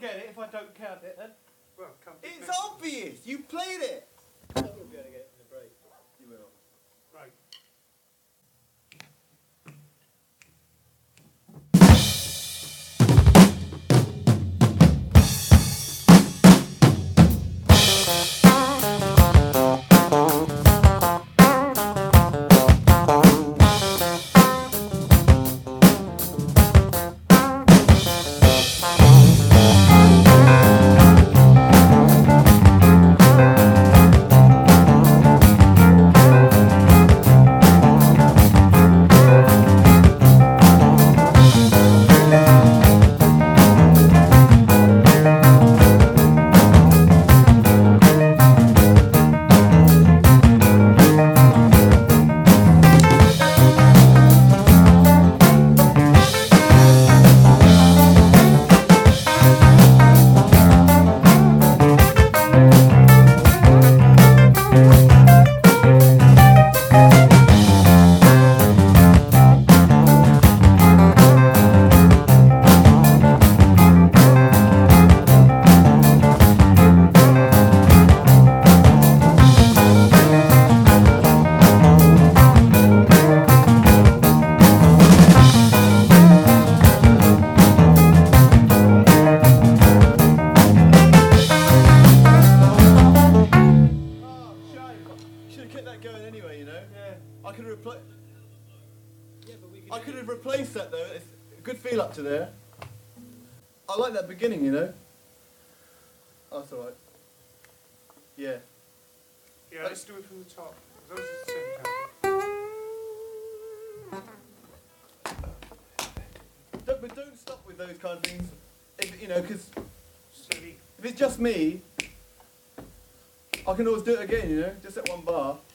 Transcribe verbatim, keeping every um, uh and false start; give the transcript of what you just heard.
get it if I don't count it then. Well, come It's obvious. You played it. I will be able to get it in the break. You will. Right. Going anyway, you know. Yeah. I could have repla- Yeah, but we can I do could it. have replaced that though. It's a good feel up to there. I like that beginning, you know. Oh, that's alright. Yeah. Yeah, let's do it from the top. As long as it's the same tempo. Don't, but don't stop with those kind of things. If, you know, because Steady. if it's just me, I can always do it again, you know, just at one bar.